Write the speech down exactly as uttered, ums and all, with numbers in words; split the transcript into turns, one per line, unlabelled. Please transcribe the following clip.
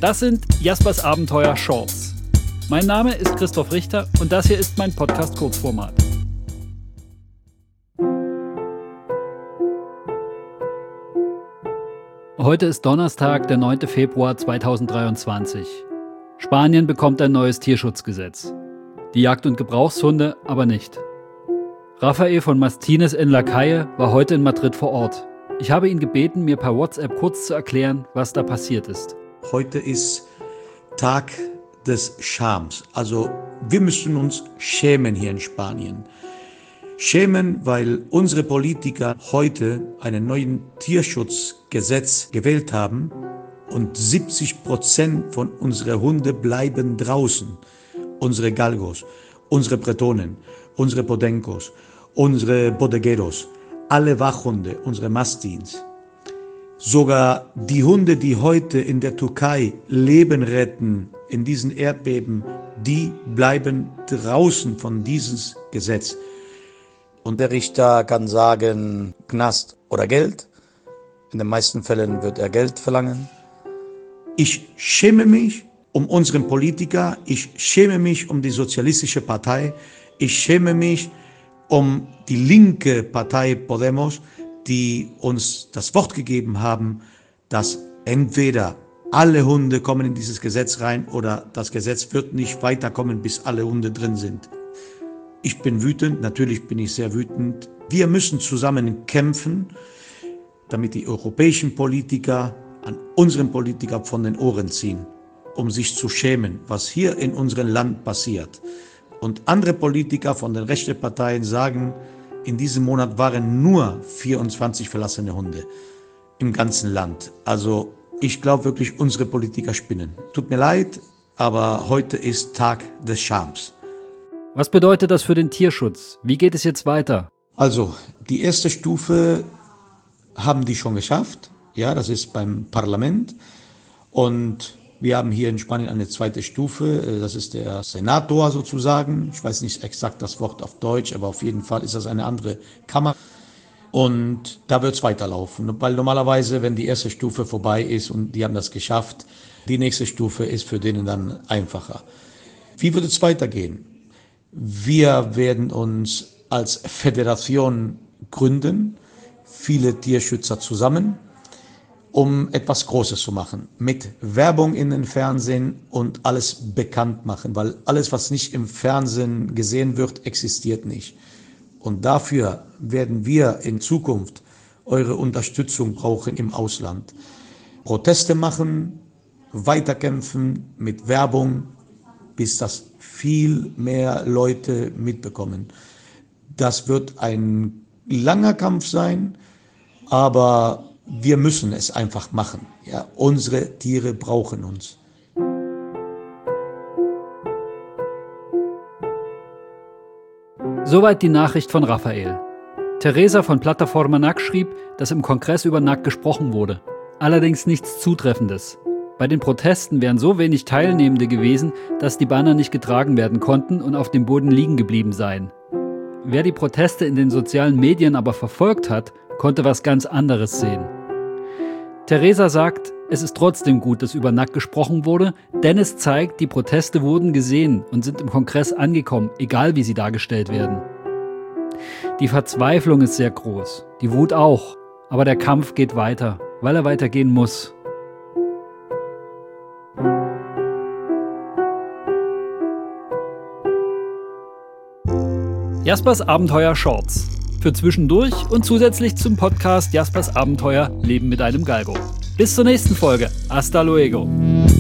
Das sind Jaspers Abenteuer Shorts. Mein Name ist Christoph Richter und das hier ist mein Podcast-Kurzformat. Heute ist Donnerstag, der neunte Februar zweitausenddreiundzwanzig. Spanien bekommt ein neues Tierschutzgesetz. Die Jagd- und Gebrauchshunde aber nicht. Rafael von Mastines en la Calle war heute in Madrid vor Ort. Ich habe ihn gebeten, mir per WhatsApp kurz zu erklären, was da passiert ist.
Heute ist Tag des Schams. Also wir müssen uns schämen hier in Spanien. Schämen, weil unsere Politiker heute einen neuen Tierschutzgesetz gewählt haben und siebzig Prozent von unseren Hunden bleiben draußen. Unsere Galgos, unsere Bretonen, unsere Podencos, unsere Bodegueros, alle Wachhunde, unsere Mastins. Sogar die Hunde, die heute in der Türkei Leben retten, in diesen Erdbeben, die bleiben draußen von diesem Gesetz.
Und der Richter kann sagen, Knast oder Geld. In den meisten Fällen wird er Geld verlangen.
Ich schäme mich um unseren Politiker, ich schäme mich um die Sozialistische Partei, ich schäme mich um die linke Partei Podemos, die uns das Wort gegeben haben, dass entweder alle Hunde kommen in dieses Gesetz rein oder das Gesetz wird nicht weiterkommen, bis alle Hunde drin sind. Ich bin wütend, natürlich bin ich sehr wütend. Wir müssen zusammen kämpfen, damit die europäischen Politiker an unseren Politikern von den Ohren ziehen, um sich zu schämen, was hier in unserem Land passiert. Und andere Politiker von den rechten Parteien sagen, in diesem Monat waren nur vierundzwanzig verlassene Hunde im ganzen Land. Also ich glaube wirklich, unsere Politiker spinnen. Tut mir leid, aber heute ist Tag des Schams.
Was bedeutet das für den Tierschutz? Wie geht es jetzt weiter?
Also die erste Stufe haben die schon geschafft. Ja, das ist beim Parlament. Und wir haben hier in Spanien eine zweite Stufe, das ist der Senator sozusagen. Ich weiß nicht exakt das Wort auf Deutsch, aber auf jeden Fall ist das eine andere Kammer. Und da wird es weiterlaufen, weil normalerweise, wenn die erste Stufe vorbei ist und die haben das geschafft, die nächste Stufe ist für denen dann einfacher. Wie wird es weitergehen? Wir werden uns als Föderation gründen, viele Tierschützer zusammen, um etwas Großes zu machen, mit Werbung in den Fernsehen und alles bekannt machen, weil alles, was nicht im Fernsehen gesehen wird, existiert nicht. Und dafür werden wir in Zukunft eure Unterstützung brauchen im Ausland. Proteste machen, weiterkämpfen mit Werbung, bis das viel mehr Leute mitbekommen. Das wird ein langer Kampf sein, aber wir müssen es einfach machen. Ja, unsere Tiere brauchen uns.
Soweit die Nachricht von Rafael. Teresa von Plataforma N A C schrieb, dass im Kongress über N A C gesprochen wurde. Allerdings nichts Zutreffendes. Bei den Protesten wären so wenig Teilnehmende gewesen, dass die Banner nicht getragen werden konnten und auf dem Boden liegen geblieben seien. Wer die Proteste in den sozialen Medien aber verfolgt hat, konnte was ganz anderes sehen. Teresa sagt, es ist trotzdem gut, dass über N A C gesprochen wurde, denn es zeigt, die Proteste wurden gesehen und sind im Kongress angekommen, egal wie sie dargestellt werden. Die Verzweiflung ist sehr groß, die Wut auch, aber der Kampf geht weiter, weil er weitergehen muss. Jaspers Abenteuer Shorts. Für zwischendurch und zusätzlich zum Podcast Jaspers Abenteuer Leben mit einem Galgo. Bis zur nächsten Folge. Hasta luego.